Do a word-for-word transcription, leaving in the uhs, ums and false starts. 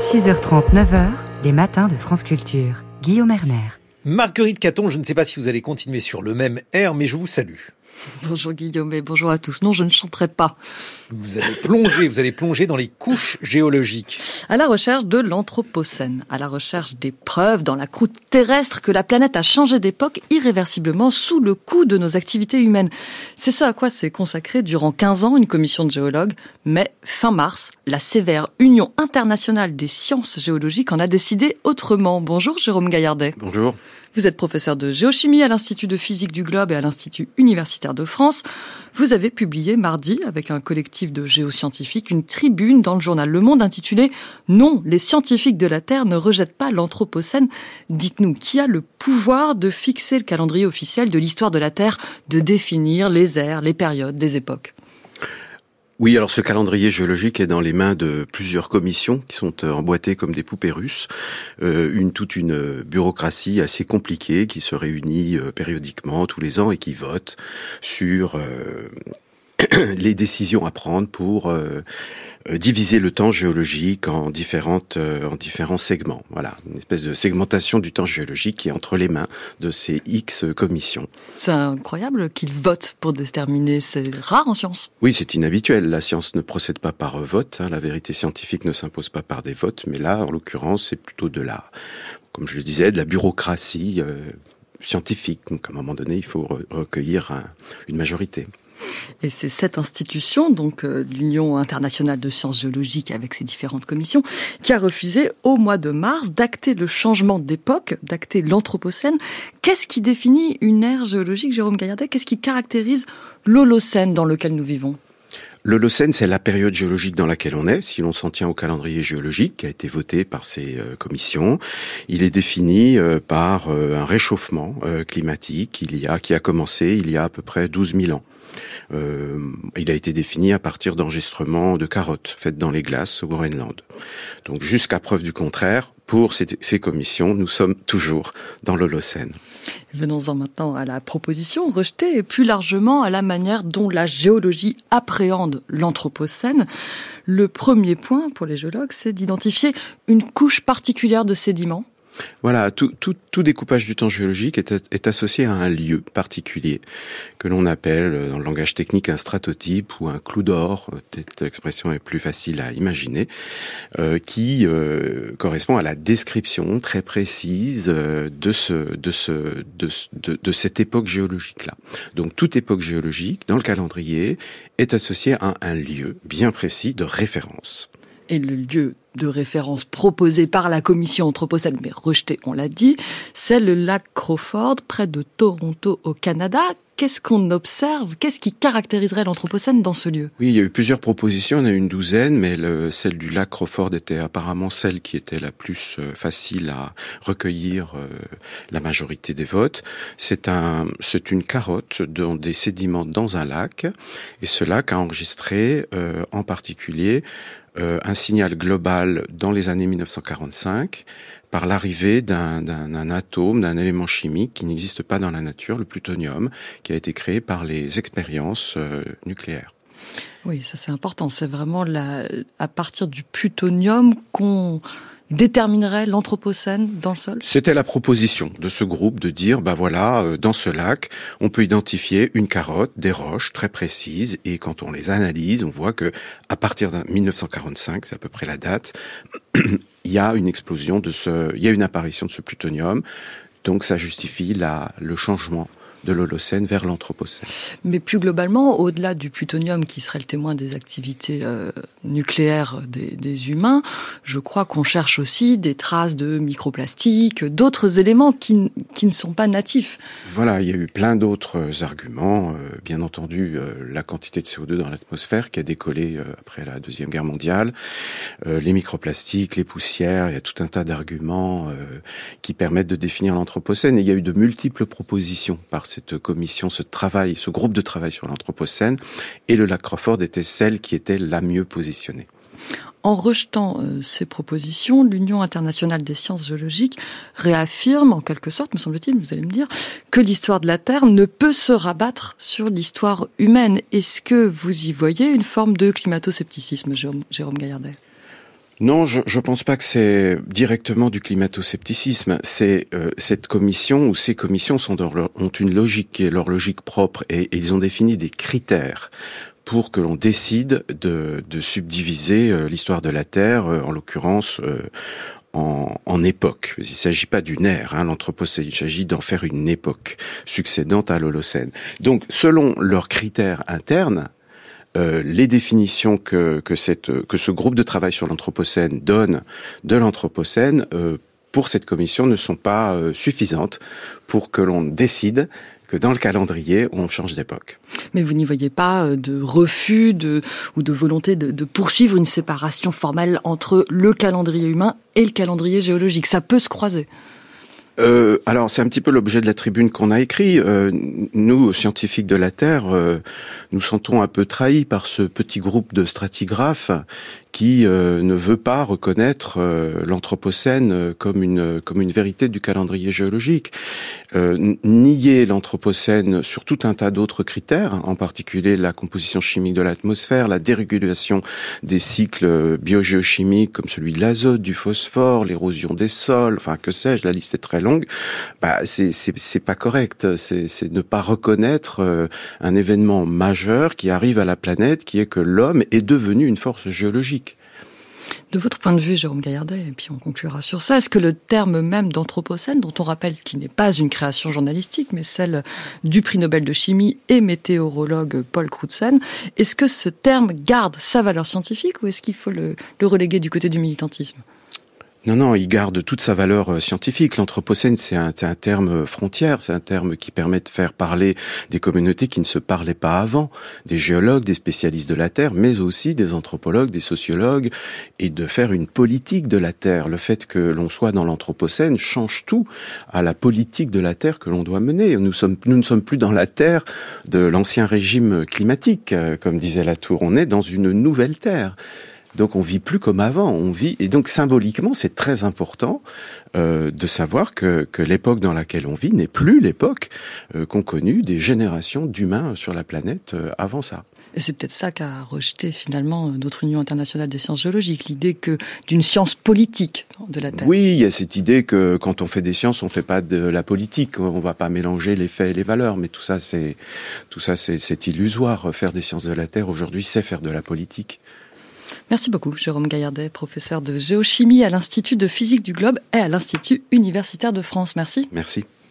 six heures trente, neuf heures, les matins de France Culture. Guillaume Erner. Marguerite Caton, je ne sais pas si vous allez continuer sur le même air, mais je vous salue. Bonjour Guillaume et bonjour à tous. Non, je ne chanterai pas. Vous allez plonger, vous allez plonger dans les couches géologiques. À la recherche de l'Anthropocène, à la recherche des preuves dans la croûte terrestre que la planète a changé d'époque irréversiblement sous le coup de nos activités humaines. C'est ce à quoi s'est consacrée durant quinze ans une commission de géologues. Mais fin mars, la sévère Union internationale des sciences géologiques en a décidé autrement. Bonjour Jérôme Gaillardet. Bonjour. Vous êtes professeur de géochimie à l'Institut de physique du Globe et à l'Institut universitaire de France. Vous avez publié mardi, avec un collectif de géoscientifiques, une tribune dans le journal Le Monde intitulée « Non, les scientifiques de la Terre ne rejettent pas l'Anthropocène ». Dites-nous, qui a le pouvoir de fixer le calendrier officiel de l'histoire de la Terre, de définir les ères, les périodes, les époques ? Oui, alors ce calendrier géologique est dans les mains de plusieurs commissions qui sont emboîtées comme des poupées russes. Euh, une toute une bureaucratie assez compliquée qui se réunit euh, périodiquement tous les ans et qui vote sur euh, les décisions à prendre pour euh, diviser le temps géologique en différentes euh, en différents segments. Voilà, une espèce de segmentation du temps géologique qui est entre les mains de ces X commissions. C'est incroyable qu'ils votent pour déterminer, c'est rare en science. Oui, c'est inhabituel. La science ne procède pas par vote. Hein. La vérité scientifique ne s'impose pas par des votes, mais là, en l'occurrence, c'est plutôt de la, comme je le disais, de la bureaucratie euh, scientifique. Donc, à un moment donné, il faut re- recueillir un, une majorité. Et c'est cette institution, donc euh, l'Union internationale de sciences géologiques avec ses différentes commissions, qui a refusé au mois de mars d'acter le changement d'époque, d'acter l'Anthropocène. Qu'est-ce qui définit une ère géologique, Jérôme Gaillardet ? Qu'est-ce qui caractérise l'Holocène dans lequel nous vivons ? L'Holocène, c'est la période géologique dans laquelle on est, si l'on s'en tient au calendrier géologique qui a été voté par ces euh, commissions. Il est défini euh, par euh, un réchauffement euh, climatique il y a, qui a commencé il y a à peu près douze mille ans. Euh, il a été défini à partir d'enregistrements de carottes faites dans les glaces au Groenland. Donc jusqu'à preuve du contraire, pour ces, ces commissions, nous sommes toujours dans l'Holocène. Venons-en maintenant à la proposition rejetée et plus largement à la manière dont la géologie appréhende l'Anthropocène. Le premier point pour les géologues, c'est d'identifier une couche particulière de sédiments. Voilà, tout, tout, tout découpage du temps géologique est, est associé à un lieu particulier que l'on appelle dans le langage technique un stratotype ou un clou d'or, peut-être l'expression est plus facile à imaginer, euh, qui euh, correspond à la description très précise euh, de, ce, de, ce, de, de, de cette époque géologique-là. Donc toute époque géologique, dans le calendrier, est associée à un lieu bien précis de référence. Et le lieu de référence proposé par la commission Anthropocène, mais rejeté, on l'a dit, c'est le lac Crawford, près de Toronto, au Canada. Qu'est-ce qu'on observe ? Qu'est-ce qui caractériserait l'Anthropocène dans ce lieu ? Oui, il y a eu plusieurs propositions, il y en a eu une douzaine, mais le, celle du lac Crawford était apparemment celle qui était la plus euh, facile à recueillir euh, la majorité des votes. C'est un, c'est une carotte dont des sédiments dans un lac, et ce lac a enregistré euh, en particulier euh, un signal global dans les années mille neuf cent quarante-cinq par l'arrivée d'un, d'un, d'un atome, d'un élément chimique qui n'existe pas dans la nature, le plutonium, qui a été créé par les expériences euh, nucléaires. Oui, ça c'est important. C'est vraiment la, à partir du plutonium qu'on déterminerait l'Anthropocène dans le sol ? C'était la proposition de ce groupe de dire, bah voilà, dans ce lac, on peut identifier une carotte, des roches très précises, et quand on les analyse, on voit que à partir de mille neuf cent quarante-cinq, c'est à peu près la date, il y a une explosion de ce, il y a une apparition de ce plutonium, donc ça justifie la, le changement de l'Holocène vers l'Anthropocène. Mais plus globalement, au-delà du plutonium qui serait le témoin des activités euh, nucléaires des, des humains, je crois qu'on cherche aussi des traces de microplastiques, d'autres éléments qui, qui ne sont pas natifs. Voilà, il y a eu plein d'autres arguments. Euh, bien entendu, euh, la quantité de C O deux dans l'atmosphère qui a décollé euh, après la Deuxième Guerre mondiale, euh, les microplastiques, les poussières, il y a tout un tas d'arguments euh, qui permettent de définir l'Anthropocène. Et il y a eu de multiples propositions par cette commission, ce travail, ce groupe de travail sur l'Anthropocène, et le lac Crawford était celle qui était la mieux positionnée. En rejetant euh, ces propositions, l'Union internationale des sciences géologiques réaffirme, en quelque sorte, me semble-t-il, vous allez me dire, que l'histoire de la Terre ne peut se rabattre sur l'histoire humaine. Est-ce que vous y voyez une forme de climato-scepticisme, Jérôme, Jérôme Gaillardet ? Non, je je pense pas que c'est directement du climato-scepticisme. C'est euh, cette commission ou ces commissions sont dans leur, ont une logique qui est leur logique propre et, et ils ont défini des critères pour que l'on décide de, de subdiviser euh, l'histoire de la Terre, euh, en l'occurrence euh, en, en époque. Il ne s'agit pas d'une ère, hein, l'Anthropocène, il s'agit d'en faire une époque succédante à l'Holocène. Donc, selon leurs critères internes, Euh, les définitions que que cette que ce groupe de travail sur l'Anthropocène donne de l'Anthropocène euh, pour cette commission ne sont pas euh, suffisantes pour que l'on décide que dans le calendrier on change d'époque. Mais vous n'y voyez pas de refus de ou de volonté de, de poursuivre une séparation formelle entre le calendrier humain et le calendrier géologique. Ça peut se croiser. Euh, alors, c'est un petit peu l'objet de la tribune qu'on a écrit. Euh, nous, scientifiques de la Terre, euh, nous sentons un peu trahis par ce petit groupe de stratigraphes qui euh, ne veut pas reconnaître euh, l'Anthropocène comme une comme une vérité du calendrier géologique. Euh, nier l'Anthropocène sur tout un tas d'autres critères, en particulier la composition chimique de l'atmosphère, la dérégulation des cycles biogéochimiques comme celui de l'azote, du phosphore, l'érosion des sols, enfin que sais-je, la liste est très longue. Bah c'est c'est c'est pas correct. C'est c'est ne pas reconnaître euh, un événement majeur qui arrive à la planète, qui est que l'homme est devenu une force géologique. De votre point de vue, Jérôme Gaillardet, et puis on conclura sur ça, est-ce que le terme même d'Anthropocène, dont on rappelle qu'il n'est pas une création journalistique, mais celle du prix Nobel de chimie et météorologue Paul Crutzen, est-ce que ce terme garde sa valeur scientifique ou est-ce qu'il faut le, le reléguer du côté du militantisme ? Non, non, il garde toute sa valeur scientifique. L'Anthropocène, c'est un, c'est un terme frontière, c'est un terme qui permet de faire parler des communautés qui ne se parlaient pas avant, des géologues, des spécialistes de la Terre, mais aussi des anthropologues, des sociologues, et de faire une politique de la Terre. Le fait que l'on soit dans l'Anthropocène change tout à la politique de la Terre que l'on doit mener. Nous sommes, nous ne sommes plus dans la Terre de l'ancien régime climatique, comme disait Latour. On est dans une nouvelle Terre. Donc on vit plus comme avant, on vit et donc symboliquement c'est très important euh, de savoir que que l'époque dans laquelle on vit n'est plus l'époque euh, qu'ont connue des générations d'humains sur la planète euh, avant ça. Et c'est peut-être ça qu'a rejeté finalement notre Union internationale des sciences géologiques, l'idée que d'une science politique de la Terre. Oui, il y a cette idée que quand on fait des sciences, on fait pas de la politique, on va pas mélanger les faits et les valeurs, mais tout ça c'est tout ça c'est c'est illusoire. Faire des sciences de la Terre aujourd'hui, c'est faire de la politique. Merci beaucoup, Jérôme Gaillardet, professeur de géochimie à l'Institut de physique du globe et à l'Institut universitaire de France. Merci. Merci.